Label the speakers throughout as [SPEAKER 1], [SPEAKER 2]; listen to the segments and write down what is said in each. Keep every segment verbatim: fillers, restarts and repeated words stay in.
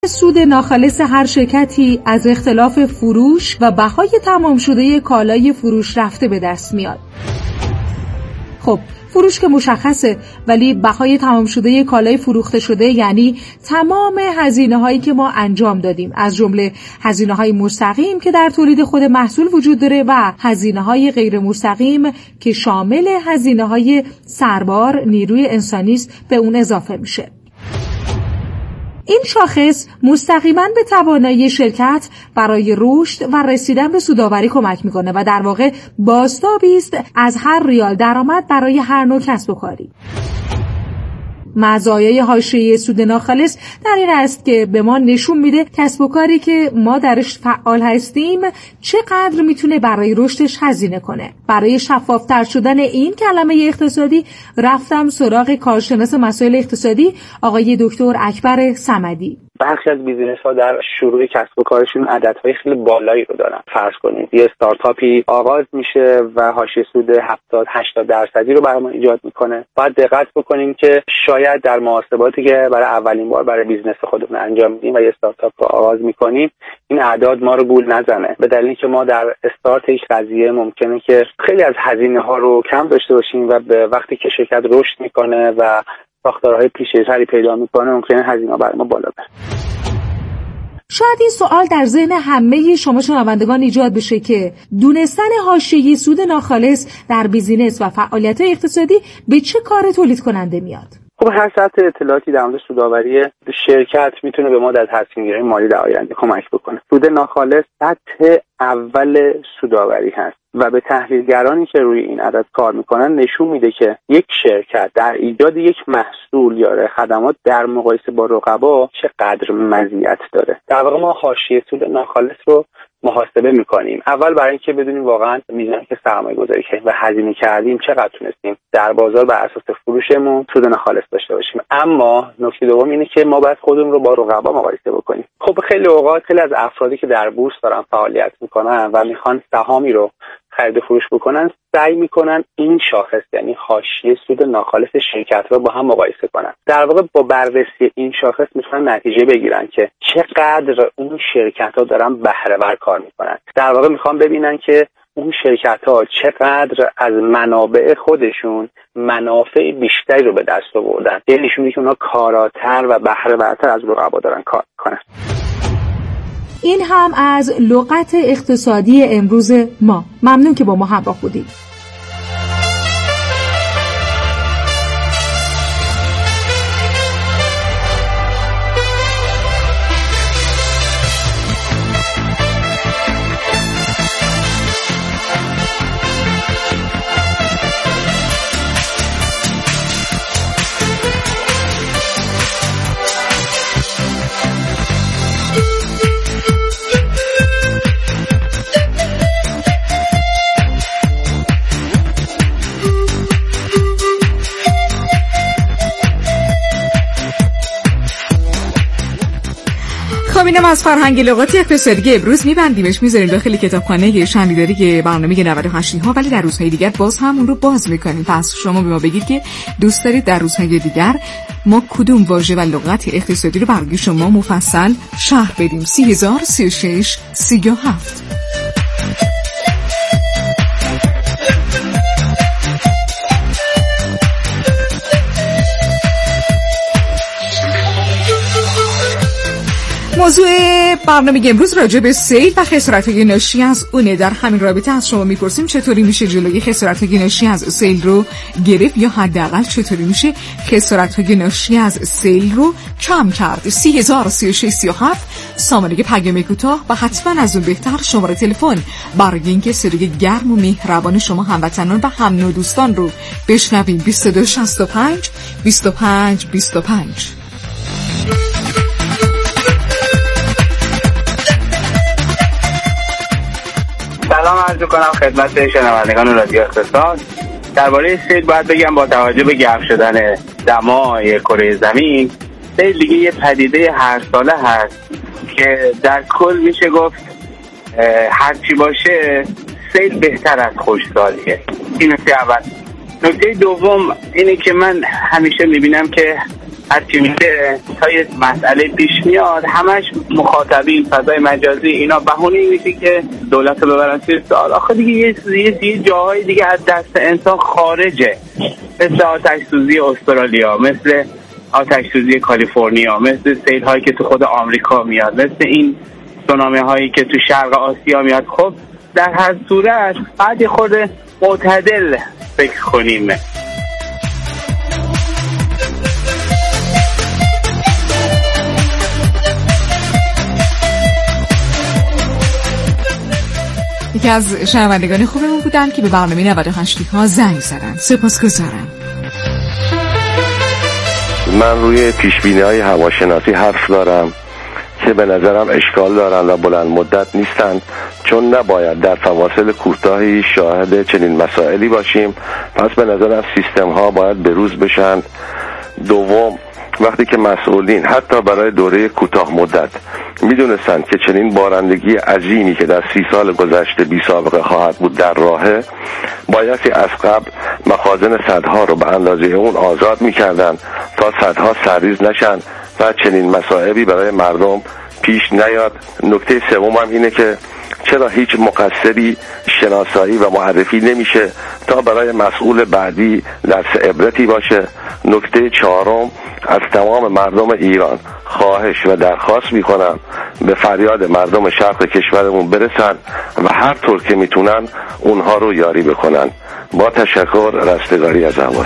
[SPEAKER 1] سود ناخالص هر شرکتی از اختلاف فروش و بهای تمام شده کالای فروش رفته به دست میاد. خب فروش که مشخصه، ولی بهای تمام شده کالای فروخته شده یعنی تمام هزینه هایی که ما انجام دادیم، از جمله هزینه های مستقیم که در تولید خود محصول وجود داره و هزینه های غیر مستقیم که شامل هزینه های سربار نیروی انسانی است به اون اضافه میشه. این شاخص مستقیما به توانایی شرکت برای رشد و رسیدن به سودآوری کمک میکنه و در واقع بازتابی است از هر ریال درآمد برای هر نوع کسب و کاری. مزایای حاشیه سود ناخالص در این است که به ما نشون میده کسب و کاری که ما درش فعال هستیم چقدر میتونه برای رشدش هزینه کنه. برای شفافتر شدن این کلمه اقتصادی رفتم سراغ کارشناس مسائل اقتصادی آقای دکتر اکبر صمدی.
[SPEAKER 2] برخی از بیزینس‌ها در شروع کسب و کارشون عددهای خیلی بالایی رو دارن. فرض کنید یه استارتاپی آغاز میشه و حاشیه سود هفتاد هشتاد درصدی رو برای ما ایجاد میکنه. باید دقت بکنیم که شاید در محاسباتی که برای اولین بار برای بیزنس خودمون انجام میدیم و یه استارتاپ رو آغاز میکنیم این اعداد ما رو گول نزنه، به دلیلی که ما در استارت هیچ قضیه ممکنه که خیلی از هزینه‌ها رو کم داشته باشیم و به وقتی که شرکت رشد میکنه و ساختارهای پیچیده‌تری پیدا میکنه ممکنه هزینه‌ها برای ما بالا بره.
[SPEAKER 1] شاید این سوال در ذهن همه شما شنوندگان ایجاد بشه که دونستن حاشیه سود ناخالص در بیزینس و فعالیت اقتصادی به چه کار تولید کننده میاد؟
[SPEAKER 2] خب هر سطح اطلاعاتی در مورد سودآوری شرکت میتونه به ما در تصمیم گیری مالی در آینده کمک بکنه. سود ناخالص سطح اول سودآوری هست و به تحلیلگرانی که روی این عدد کار میکنن نشون میده که یک شرکت در ایجاد یک محصول یا خدمات در مقایسه با رقبا چقدر مزیت داره. در واقع ما حاشیه سود ناخالص رو محاسبه میکنیم. اول برای اینکه بدونیم واقعا میزانی که سرمایه گذاری کردیم و هزینه کردیم چقدر تونستیم در بازار بر اساس فروشمون سود ناخالص داشته باشیم. اما نکته دوم اینه که ما باید خودمون رو با رقبا مقایسه بکنیم. خب خیلی اوقات خیلی از افرادی که در بورس دارن فعالیت میکنن و میخوان سهامی رو خرید و فروش بکنن سعی میکنن این شاخص یعنی حاشیه سود ناخالص شرکت رو با هم مقایسه کنن. در واقع با بررسی این شاخص میتونن نتیجه بگیرن که چقدر اون شرکت ها دارن بهره ور کار میکنن. در واقع میخوان ببینن که اون شرکت ها چقدر از منابع خودشون منافع بیشتری رو به دست آوردن. یعنی نشون میده که اونها کاراتر و بهره ورتر از رقبا دارن کار میکنن.
[SPEAKER 1] این هم از لغت اقتصادی امروز ما. ممنون که با ما همراه بودید. اینم از فرهنگ لغات اقتصادی امروز میبندیمش، میذاریم داخل کتابخانه شنیداری برنامه نود و هشت ها، ولی در روزهای دیگر باز هم اون رو باز میکنیم. پس شما به ما بگید که دوست دارید در روزهای دیگر ما کدوم واژه و لغت اقتصادی رو برای شما مفصل شرح بدیم. سی هزار سی و شش سی و هفت. موضوع برنامه امروز راجع به سیل و خسارت‌های ناشی از اونه. در همین رابطه از شما میپرسیم چطوری میشه جلوی خسارت‌های ناشی از سیل رو گرفت، یا حداقل چطوری میشه خسارت‌های ناشی از سیل رو کم کرد. سی هزار سی و شش سی و هفت سامانه پیام کوتاه و حتما از اون بهتر شماره تلفن برای اینکه صدای گرم و مهربان شما هموطنان و هم نوع دوستان رو بشنویم. بیست و دو شصت و پنج بیست و پنج بیست و پنج.
[SPEAKER 3] سلام عرض کنم خدمت شنوندگان رادیو اقتصاد. درباره سیل باید بگم با توجه به گرم شدن دمای کره زمین، سیل دیگه یه پدیده هر ساله هست که در کل میشه گفت هر چی باشه سیل بهتر از خوشسالیه. این نکته اول. نکته دوم اینه که من همیشه میبینم که هرچی میشه تا یه مسئله پیش میاد همش مخاطبین فضای مجازی اینا بهونه میشه که دولت رو ببرن زیر سوال. آخه دیگه یه یه جاهای دیگه از دست انسان خارجه، مثل آتش سوزی استرالیا، مثل آتش سوزی کالیفرنیا، مثل سیل هایی که تو خود آمریکا میاد، مثل این سونامی هایی که تو شرق آسیا میاد. خب در هر صورت بعد خود معتدل فکر کنیم.
[SPEAKER 1] یکی از شنوندگان خوبمون بودن که به برنامه نود و هشت ها زنگ زدن. سپاسگزارم.
[SPEAKER 4] من روی پیشبینی‌های هواشناسی حرف دارم که به نظرم اشکال دارن و بلند مدت نیستن، چون نباید در فواصل کوتاهی شاهد چنین مسائلی باشیم. پس به نظرم سیستم ها باید بروز بشن. دوم، وقتی که مسئولین حتی برای دوره کوتاه مدت میدونستند که چنین بارندگی عظیمی که در سی سال گذشته بی سابقه خواهد بود در راهه، بایستی از قبل مخازن سدها رو به اندازه اون آزاد میکردن تا سدها سرریز نشن و چنین مصائبی برای مردم پیش نیاد. نکته سوم هم اینه که چرا هیچ مقصری شناسایی و معرفی نمیشه تا برای مسئول بعدی درس عبرتی باشه. نکته چهارم، از تمام مردم ایران خواهش و درخواست میکنم به فریاد مردم شرق کشورمون برسن و هر طور که میتونن اونها رو یاری بکنن. با تشکر، رستگاری از احوال.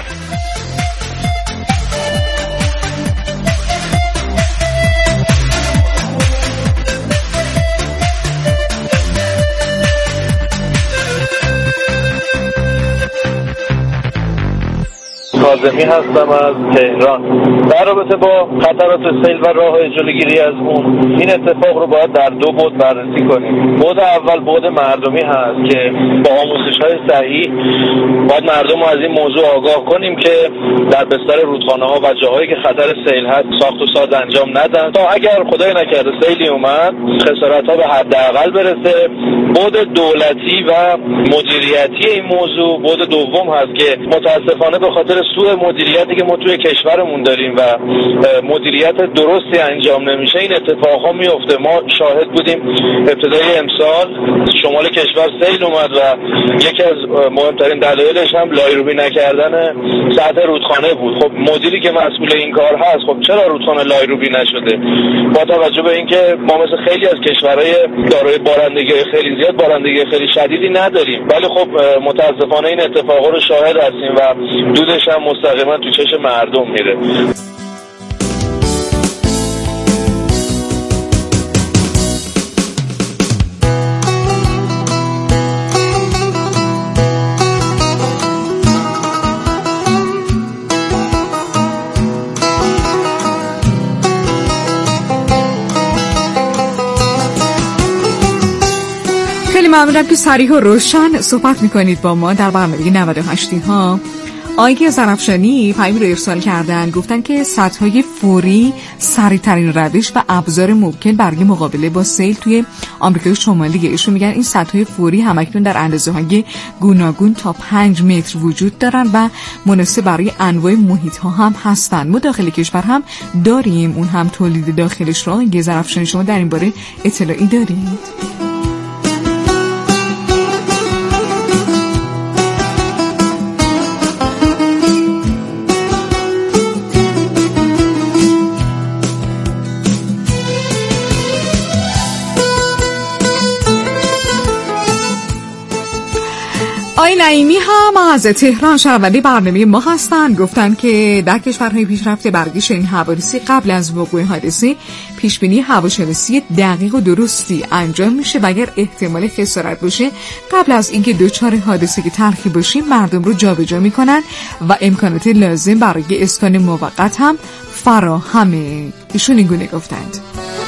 [SPEAKER 5] کاظمی هستم از تهران. در رابطه با خطرات سیل و راه‌های جلوگیری از اون، این اتفاق رو باید در دو بعد بررسی کنیم. بعد اول بعد مردمی هست که با آموزش‌های صحیح باید مردم رو از این موضوع آگاه کنیم که در بستر رودخانه‌ها و جاهایی که خطر سیل هست ساخت و ساز انجام ندن تا اگر خدای نکرده سیلی اومد خسارت‌ها به حداقل برسه. بعد دولتی و مدیریتی این موضوع بعد دوم هست که متاسفانه به خاطر سوء مدیریتی که ما توی کشورمون داریم و مدیریت درستی انجام نمیشه این اتفاقا میفته. ما شاهد بودیم ابتدای امسال شمال کشور سیل اومد و یکی از مهمترین دلایلش هم لایروبی نکردن سطح رودخانه بود. خب مدیری که مسئول این کار هست، خب چرا رودخانه لایروبی نشده؟ با توجه به اینکه ما مثل خیلی از کشورهای دارای بارندگی خیلی زیاد بارندگی خیلی شدیدی نداریم، ولی خب متاسفانه این اتفاقا رو شاهد هستیم و دودش هم مستقیما تو چشم مردم میره.
[SPEAKER 1] خیلی ممنونم که صریح و روشن صحبت میکنید با ما در برنامه نود و هشت ها. آقای زرافشانی پیامی رو ارسال کردن، گفتن که سدهای فوری سریع‌ترین روش و ابزار ممکن برای مقابله با سیل توی آمریکای شمالیه. ایشون میگن این سدهای فوری همکنون در اندازه‌های گوناگون تا پنج متر وجود دارن و مناسب برای انواع محیط‌ها هم هستن. ما داخل کشور هم داریم، اون هم تولید داخلش رو. آقای زرافشانی شما در این باره اطلاعی دارید؟ آقای نعیمی هم از تهران شنونده برنامه ما هستن، گفتن که در کشورهای پیشرفته برگشت این حوادثی قبل از وقوع حادثه پیشبینی هواشناسی دقیق و درستی انجام میشه و اگر احتمال خسارت باشه قبل از اینکه دوچار حادثه که تلخی باشیم مردم رو جابجا میکنن و امکانات لازم برای اسکان موقت هم فراهمه. ایشون این گونه گفتند.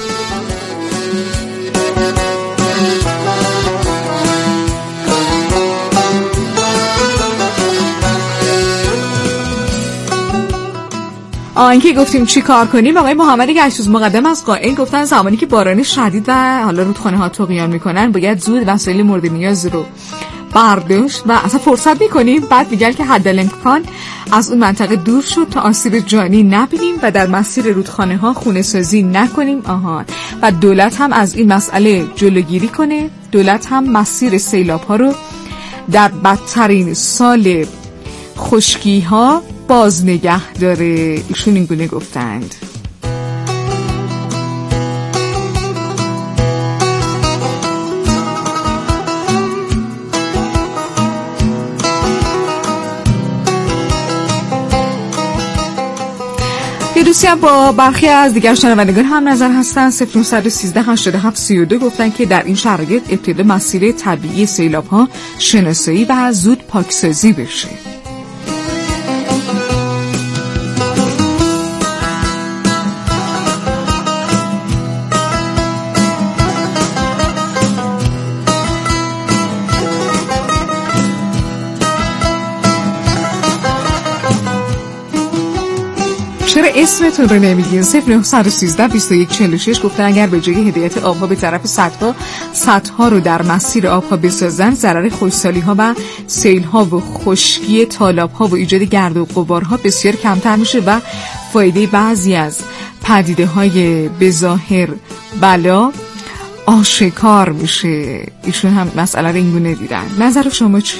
[SPEAKER 1] آنکه گفتیم چی کار کنیم، آقای محمد گشتوز مقدم از قائل گفتن زمانی که باران شدید و حالا رودخانه ها طغیان میکنن باید زود وسایل مورد نیاز رو برداشت و اصلا فرصت میکنیم. بعد میگن که حدالامکان از اون منطقه دور شد تا آسیب جانی نبینیم و در مسیر رودخانه ها خونه سازی نکنیم. آهان. و دولت هم از این مسئله جلوگیری کنه. دولت هم مسیر سیلاب ها رو در بدترین سال خشکی ها باز نگه داره. ایشون این گونه گفتند. یه دوستی هم با برخی از دیگر شنوندگان هم نظر هستن. صفر نه یک سه هشت هفت سه دو گفتن که در این شرایط ابتدا مسیر طبیعی سیلاب ها شناسایی و زود پاکسازی بشه. چرا اسمتون رو نمیگین؟ صفر نه یک سه بیست و یک چهل و شش گفتن اگر به جای هدایت آبها به طرف سدها سدها رو در مسیر آبها بسازن، ضرر خشکسالی ها و سیل ها و خشکی تالاب ها و ایجاد گرد و غبارها بسیار کمتر میشه و فایده بعضی از پدیده های بظاهر بلا آشکار میشه. ایشون هم مسئله رو اینگونه دیدن. نظر شما چیه؟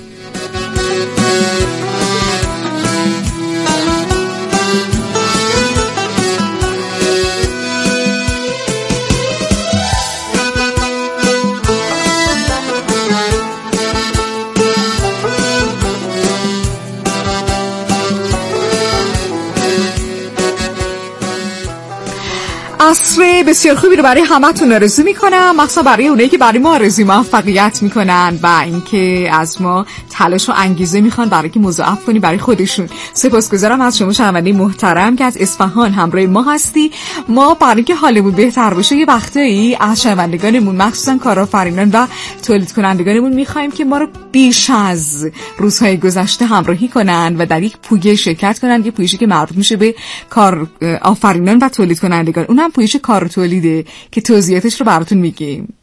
[SPEAKER 1] عصر بسیار خوبی رو برای همتون آرزو میکنم، مخصوصا برای اونایی که برای ما آرزوی موفقیت میکنن و اینکه از ما تلاش و انگیزه میخوان برای که مضاعف کنی برای خودشون. سپاسگزارم از شما شنونده محترم که از اصفهان همراه ما هستی. ما برای که حالمون بهتر بشه یه وقتایی از شنوندگانمون مخصوصا کارآفرینان و تولید کنندگانمون میخوایم که ما رو بیش از روزهای گذشته همراهی کنن و در یک پویه شرکت کنن، یه پویشی که مربوط میشه به کارآفرینان و تولید کنندگان. اونم پویش کار و تولیده که توضیحاتش رو براتون میگیم.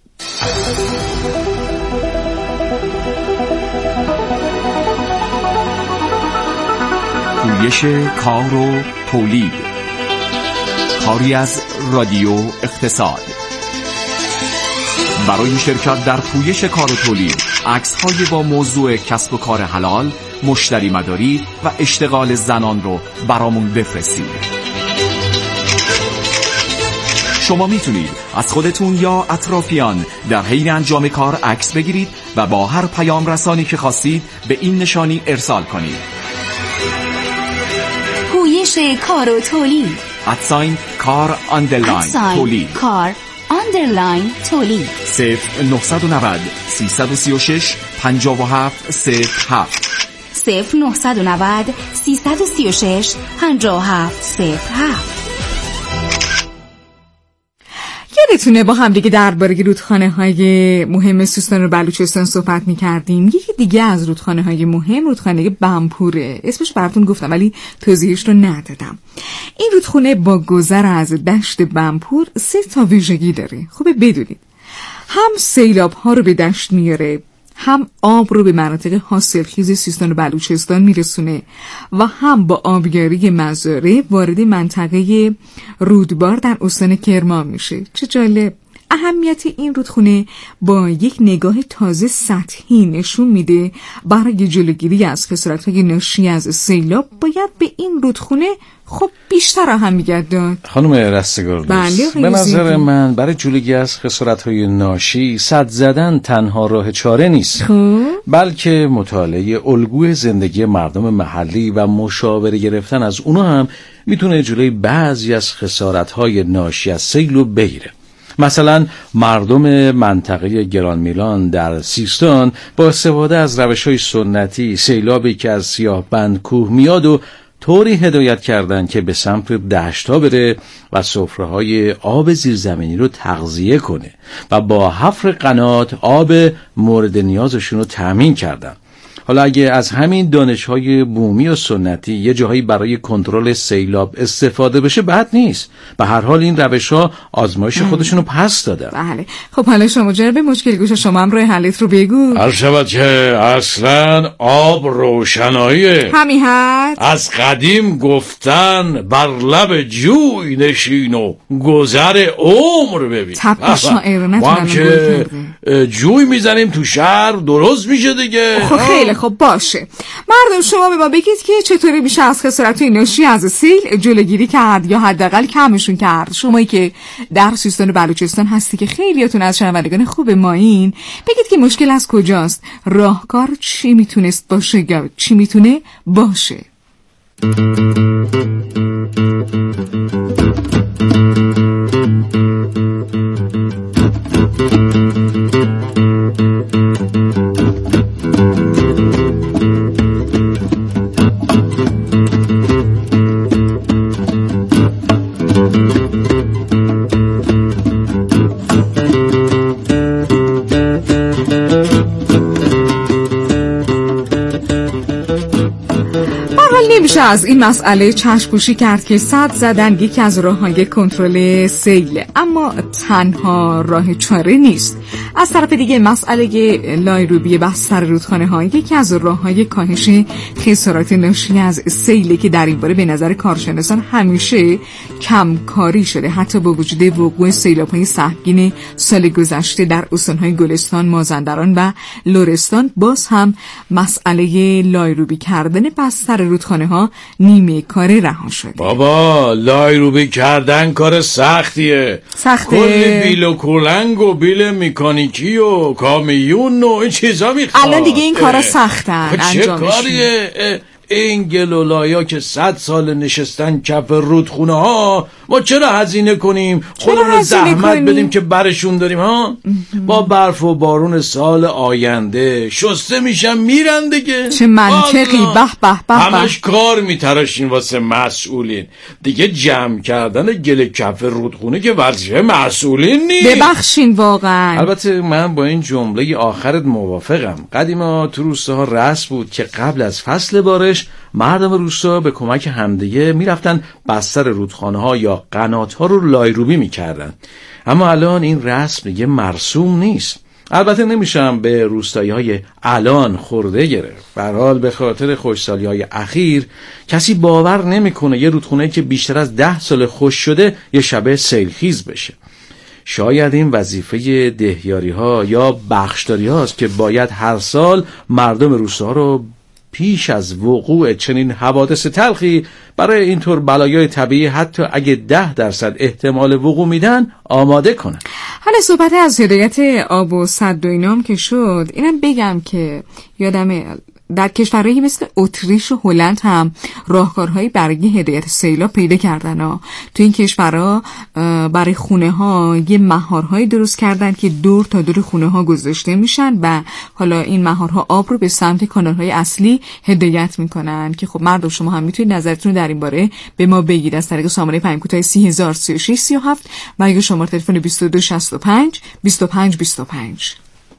[SPEAKER 6] پویش کار و تولید، کاری از رادیو اقتصاد. برای شرکت در پویش کار و تولید، عکس‌های با موضوع کسب و کار حلال، مشتری مداری و اشتغال زنان رو برامون بفرستید. شما میتونید از خودتون یا اطرافیان در حین انجام کار عکس بگیرید و با هر پیام رسانی که خواستید به این نشانی ارسال کنید.
[SPEAKER 7] پویش کار و تولید،
[SPEAKER 6] ادساین کار آندرلاین تولید،
[SPEAKER 7] کار آندرلاین تولید.
[SPEAKER 6] صفر نه نه صفر سه سه شش پنج هفت صفر هفت
[SPEAKER 7] صفر نه نه صفر سه سه شش پنج هفت صفر هفت.
[SPEAKER 1] یادتونه با هم دیگه درباره رودخانه های مهم سیستان و بلوچستان صحبت می‌کردیم. یکی دیگه از رودخانه های مهم رودخانه بمپوره. اسمش براتون گفتم ولی توضیحش رو ندادم. این رودخانه با گذر از دشت بمپور سه تا ویژگی داره. خوبه بدونید. هم سیلاب ها رو به دشت میاره، هم آب رو به مناطق حاصلخیز سیستان و بلوچستان میرسونه و هم با آبیاری مزارع وارد منطقه رودبار در استان کرمان میشه. چه جالب. اهمیت این رودخونه با یک نگاه تازه سطحی نشون میده برای جلوگیری از خسارت‌های ناشی از سیلاب باید به این رودخونه خب بیشتر اهمیت داد.
[SPEAKER 8] خانم رستگار دوست، به نظر من برای جلوگیری از خسارت‌های ناشی سد زدن تنها راه چاره نیست، خوب؟ بلکه مطالعه الگوی زندگی مردم محلی و مشاوره گرفتن از اونا هم میتونه جلوی بعضی از خسارت‌های ناشی از سیل رو بگیره. مثلا مردم منطقه گران میلان در سیستان با استفاده از روش‌های سنتی سیلابی که از سیاه بند کوه میاد و طوری هدایت کردن که به سمت دشت‌ها بره و سفره‌های آب زیرزمینی رو تغذیه کنه و با حفر قنات آب مورد نیازشون رو تامین کردن. حالا اگه از همین دانش‌های بومی و سنتی یه جاهایی برای کنترل سیلاب استفاده بشه بد نیست. به هر حال این روش‌ها آزمایش خودشونو پس دادن.
[SPEAKER 1] بله. خب حالا شما جناب مشکل گوش، شما هم راه حلت رو بگو.
[SPEAKER 8] هر شود که اصلاً آب روشناییه.
[SPEAKER 1] همین هست.
[SPEAKER 8] از قدیم گفتن بر لب جوی نشین و گذر عمر ببین.
[SPEAKER 1] طب شاعر نتونم
[SPEAKER 8] که جوی میزنیم تو شهر درست میشه دیگه.
[SPEAKER 1] خب خیلی خب باشه. مردم شما به ما بگید که چطوری میشه از خسارت‌های ناشی از سیل جلوگیری کرد یا حداقل کمشون کرد. شمایی که در سیستان و بلوچستان هستی که خیلیاتون از شنوندگان خوب ما این، بگید که مشکل از کجاست، راهکار چی میتونست باشه یا چی میتونه باشه. نمیشه از این مسئله چشم‌پوشی کرد که سد زدن یکی از راه‌های کنترل سیل، اما تنها راه چاره نیست. از طرف دیگه مسئله لایروبی بستر رودخانه‌ها یکی از راه‌های کاهش خسارات ناشی از سیل که در این باره به نظر کارشناسان همیشه کمکاری شده، حتی با وجود وقوع سیلاب‌های سهمگین سال گذشته در استان‌های گلستان، مازندران و لرستان. باز هم مسئله لایروبی کردن بستر رودخانه‌ها نیمه کار رها شده.
[SPEAKER 8] بابا لایروبی کردن کار سختیه.
[SPEAKER 1] سخته.
[SPEAKER 8] کلی بیل و کلنگ و بیل میکانیکی و کامیون و این چیزا میخواد.
[SPEAKER 1] الان دیگه این کارا سختن انجامش.
[SPEAKER 8] چه کاریه؟ این گلولایا که صد سال نشستن کف رودخونه ها، ما چرا هزینه کنیم خودمون زحمت کنیم؟ بدیم که برشون داریم ها؟ با برف و بارون سال آینده شسته میشن میرن دیگه.
[SPEAKER 1] چه منطقی. به به به.
[SPEAKER 8] همش کار میتراشین واسه مسئولین دیگه. جمع کردن گل کف رودخونه که وظیفه مسئولین نیست.
[SPEAKER 1] ببخشین واقعا.
[SPEAKER 8] البته من با این جمله آخرت موافقم. قدیما تو روستاها رسم بود که قبل از فصل بارش مردم روستا به کمک همدیگه میرفتن بستر رودخانه ها یا قنات ها رو لایروبی میکردن، اما الان این رسم دیگه مرسوم نیست. البته نمیشم به روستایی های الان خورده گرفت. به هر حال به خاطر خشکسالی های اخیر کسی باور نمیکنه یه رودخونه که بیشتر از ده سال خشک شده یه شبه سیلخیز بشه. شاید این وظیفه دهیاری ها یا بخشداری هاست که باید هر سال مردم روستا رو پیش از وقوع چنین حوادث تلخی برای اینطور بلایای طبیعی حتی اگه ده درصد احتمال وقوع میدن آماده کنن.
[SPEAKER 1] حالا صحبت از هدایت آب و سد و اینام که شد، اینم بگم که یادمه در کشورهایی مثل اتریش و هلند هم راهکارهایی برای هدایت سیلاب پیدا کردن ها. تو این کشورها برای خونه ها یه مهارهایی درست کردن که دور تا دور خونه ها گذاشته میشن و حالا این مهارها آب رو به سمت کانالهای اصلی هدایت میکنن که خب مردم شما هم میتونید نظرتون در این باره به ما بگید از طریق سامانه پیام کوتاه سی هزار سی و شش سی و هفت و یا شماره تلفن بیست و دو شصت و پنج بیست و پنج بیست و پنج.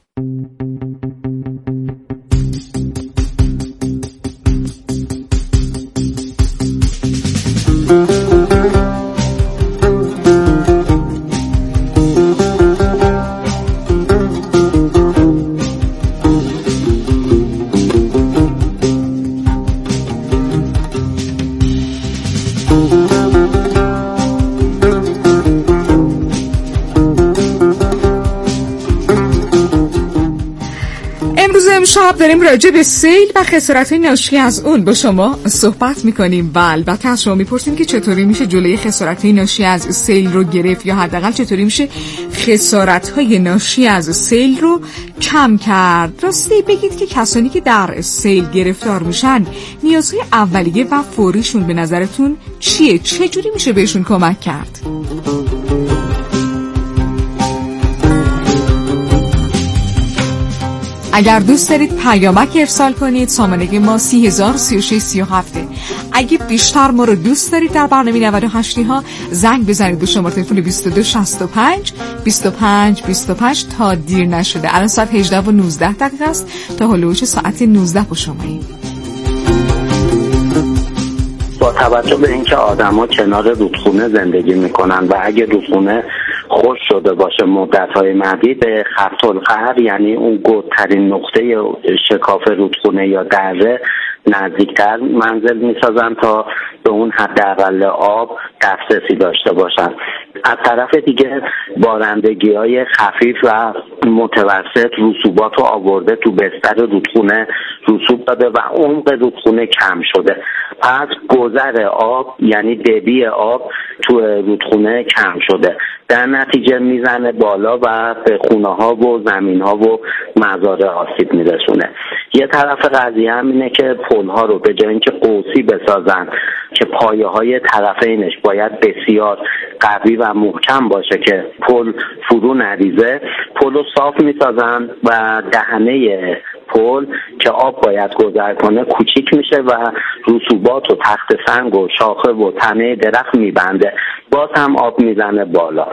[SPEAKER 1] امشب داریم راجع به سیل و خسارت‌های ناشی از اون با شما صحبت می‌کنیم و البته از شما می‌پرسیم که چطوری میشه جلوی خسارت‌های ناشی از سیل رو گرفت یا حداقل چطوری میشه خسارت‌های ناشی از سیل رو کم کرد. راستی بگید که کسانی که در سیل گرفتار میشن نیازهای اولیه و فوریشون به نظرتون چیه؟ چجوری میشه بهشون کمک کرد؟ اگر دوست دارید پیامک ارسال کنید سامانه ما سی هزار سی و شش سی و هفت
[SPEAKER 9] اگه بیشتر ما رو دوست دارید در برنامه نود و هشت ها زنگ بزنید به شماره تلفن بیست و دو شصت و پنج بیست و پنج بیست و پنج تا دیر نشده. الان ساعت هجده و نوزده دقیقه است تا هلوش ساعت نوزده با شماییم.
[SPEAKER 10] با توجه به اینکه آدما کنار رودخونه زندگی میکنن و اگه رودخونه خوش شده باشه مدت‌های مدید به خط القهر، یعنی اون گودترین نقطه شکاف رودخونه یا دره نزدیکتر منزل میسازن تا به اون حداقل آب دسترسی داشته باشن. از طرف دیگه بارندگی‌های خفیف و متوسط رسوبات رو آورده تو بستر رودخونه رسوب داده و عمق رودخونه کم شده. پس گذر آب یعنی دبی آب تو رودخونه کم شده، در نتیجه میزنه بالا و به خونه ها و زمین ها و مزارع آسیب میرسونه. یه طرف قضیه هم اینه که پل ها رو به جای اینکه قوسی بسازن که پایه های طرفینش باید بسیار قوی و محکم باشه که پل فرو نریزه، پل رو صاف میسازن و دهنه پل که آب باید گذر کنه کوچیک میشه و رسوبات و تخت سنگ و شاخه و تنه درخت میبنده، باز هم آب میزنه بالا.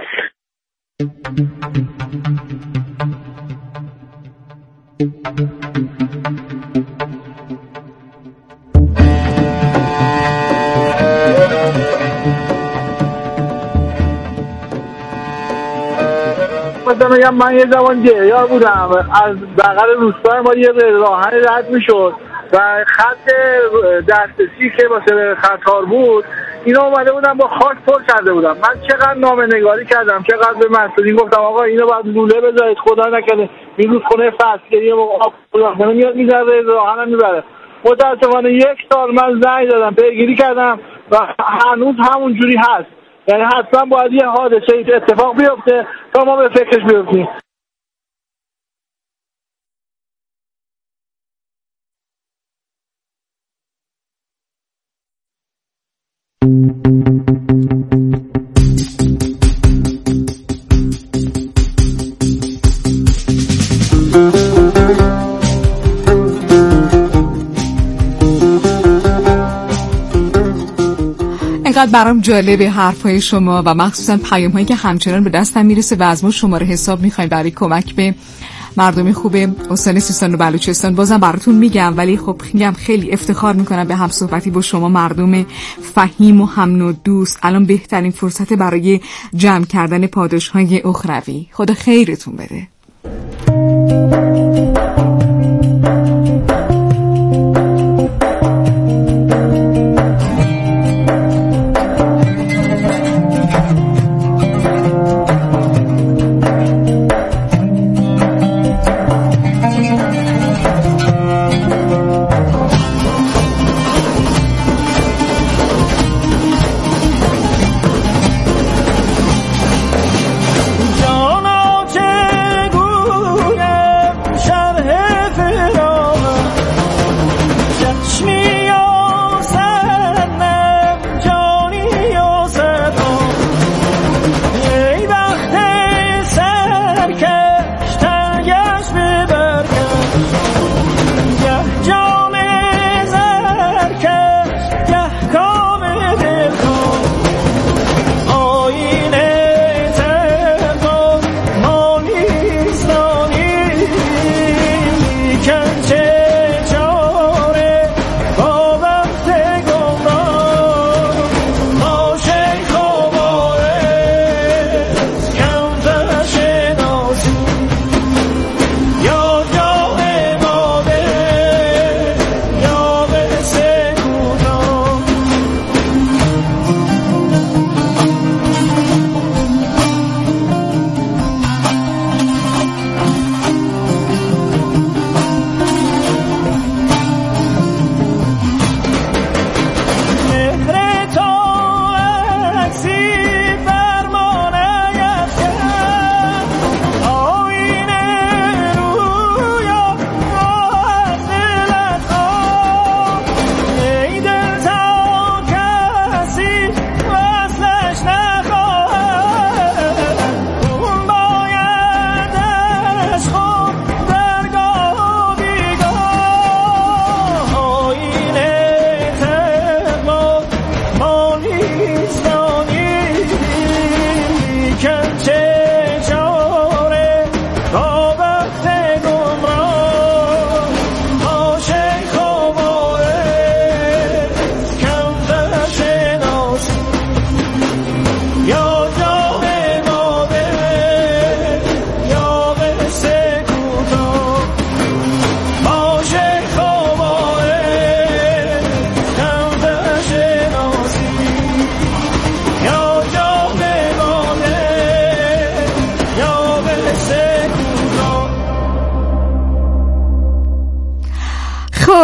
[SPEAKER 5] مثلا میگم من یه زمان جهیار بودم، از بغل روستای ما یه راهن رد میشد و خط دسترسی که واسه خطار بود اینا اومده بودن با خاک پر کرده بودم. من چقدر نامه‌نگاری کردم، چقدر به مسئولین گفتم آقا اینو باید لوله بذارید، خدا نکنه این رودخونه فصلگیری و آب رودخونه میاد میذاره راهن میبره. متأسفانه یک سال من زنگ دادم پیگیری کردم و هنوز همون جوری هست. یعنی حتما باید یه حادثه اتفاق بیفته تا ما به فکرش بیفتیم.
[SPEAKER 9] اینقدر برام جالبه حرفای شما و مخصوصا پیام هایی که همچنان به دستم میرسه و از ما شماره حساب میخوایم برای کمک به مردم خوب استان سیستان و بلوچستان. بازم براتون میگم، ولی خب میگم خیلی افتخار میکنم به هم صحبتی با شما مردم فهیم و هم نوع دوست. الان بهترین فرصت برای جمع کردن پاداش های اخروی. خدا خیرتون بده.
[SPEAKER 11] جانا چه گویم شرح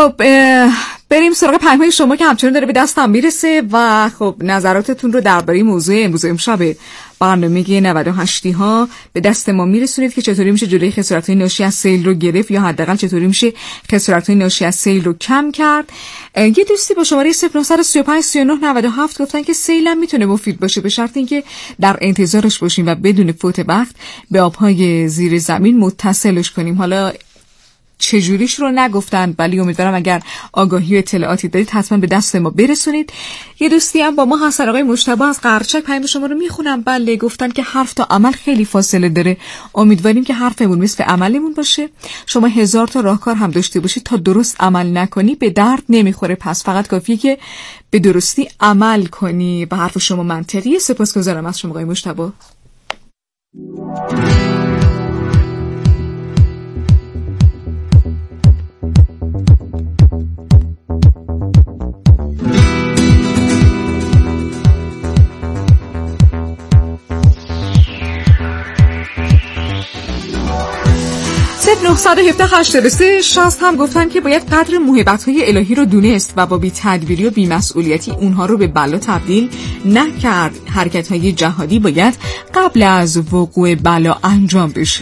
[SPEAKER 9] خب بریم سراغ پیام‌های شما که همچنان داره به دستم میرسه و خب نظراتتون رو درباره موضوع امروز امشب برنامه نود و هشت ها به دست ما میرسونید که چطوری میشه جلوی خسارت‌های ناشی از سیل رو گرفت یا حداقل چطوری میشه خسارت‌های ناشی از سیل رو کم کرد. یه دوستی با شماره صفر نه سه پنج سه نه نه هفت گفتن که سیل هم میتونه مفید باشه به شرط اینکه در انتظارش باشیم و بدون فوت وقت به آب‌های زیر زمین متصلش کنیم. حالا چجوریش رو نگفتن ولی امیدوارم اگر آگاهی و اطلاعاتی دارید حتما به دست ما برسونید. یه دوستی هم با ما هستن، آقای مجتبی از قرچک. پیام شما رو میخونم. بله، گفتن که حرف تا عمل خیلی فاصله داره، امیدواریم که حرفمون مثل عملمون باشه. شما هزار تا راهکار هم داشته باشید تا درست عمل نکنی به درد نمیخوره، پس فقط کافیه که به درستی عمل کنی. به حرف شما منطقیه. سپاسگزارم از شما آقای مجتبی. نه یک هفت هشت سه شصت هم گفتن که باید قدر محبت‌های الهی رو دونست و با بی‌تدبیری و بی‌مسئولیتی اونها رو به بلا تبدیل نکرد. حرکت‌های جهادی باید قبل از وقوع بلا انجام بشه.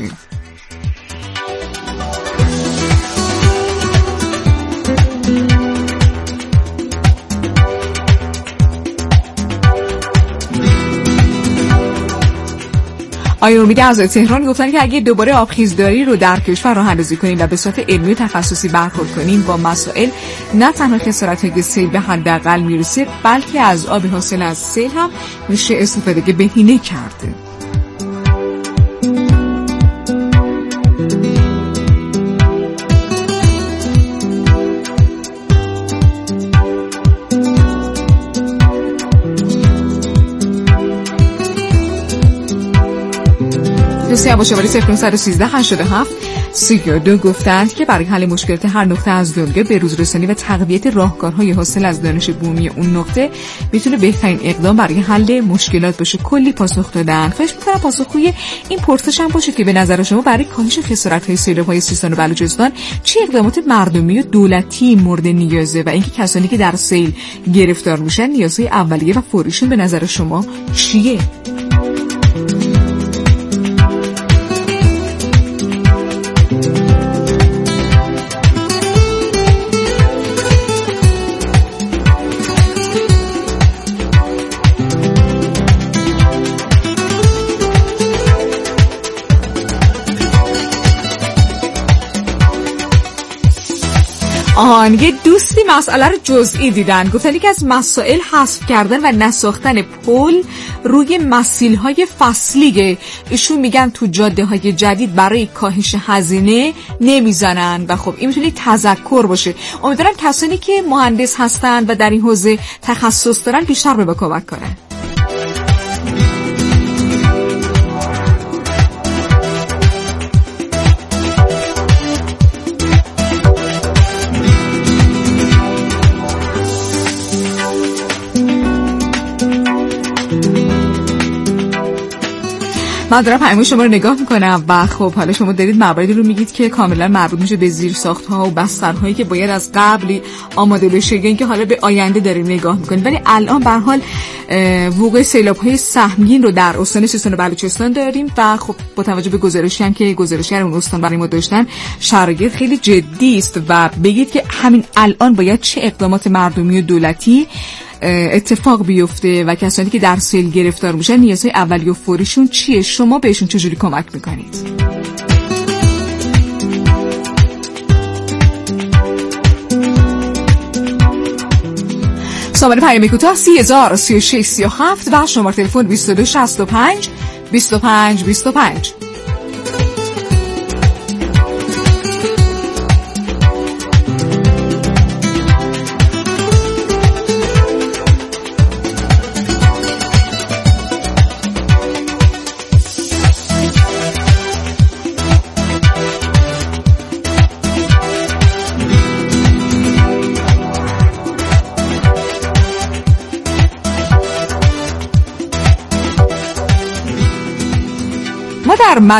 [SPEAKER 9] آیا امید از تهران گفتن که اگه دوباره آبخیزداری رو در کشور راه اندازی کنیم و به صورت علمی و تخصصی برخورد کنیم با مسائل، نه تنها خسارت‌های سیل به حداقل میرسه بلکه از آب حاصل از سیل هم میشه استفاده بهینه کرده. دوستی با شماره صفر نه یک سه هشت هفت سی و دو گفتند که برای حل مشکلات هر نقطه از دنیا به روز رسانی و تقویت راهکارهای حاصل از دانش بومی اون نقطه میتونه بهترین اقدام برای حل مشکلات باشه. کلی پاسخ دادن. خواهش می‌کنم پاسخگوی این پرسش هم باشید که به نظر شما برای کاهش خسارت‌های سیلاب‌های سیستان و بلوچستان چه اقدامات مردمی و دولتی مورد نیازه و اینکه کسانی که در سیل گرفتار میشن نیازهای اولیه و فوریشون به نظر شما چیه؟ آن یه دوستی مسئله رو جزئی دیدن، گفتن که از مسائل حذف کردن و نساختن پل روی مسیل‌های فصلیه. ایشون میگن تو جاده‌های جدید برای کاهش هزینه نمیزنن و خب این میتونه تذکر باشه. امیدوارم کسانی که مهندس هستن و در این حوزه تخصص دارن بیشتر به ما کمک کنن. من دارم پیام شما رو نگاه میکنم و خب حالا شما دارید مواردی رو میگید که کاملا مربوط میشه به زیرساخت‌ها و بسترهایی که باید از قبل آماده بشه، یعنی که حالا به آینده داریم نگاه میکنیم. ولی الان به هر حال وقوع سیلاب‌های سهمگین رو در استان سیستان و بلوچستان داریم و خب با توجه به گزارشی هم که گزارشگر اون استان برای ما داشتن شرایط خیلی جدی است و بگید که همین الان باید چه اقدامات مردمی و دولتی اتفاق بیفته و کسانی که در سیل گرفتار میشن نیازهای اولیه و فوریشون چیه؟ شما بهشون چجوری کمک میکنید؟ شماره پیام کوتاه سی هزار سی و شش سی و هفت و شماره تلفن بیست و دو شصت و پنج بیست و پنج بیست و پنج. ما در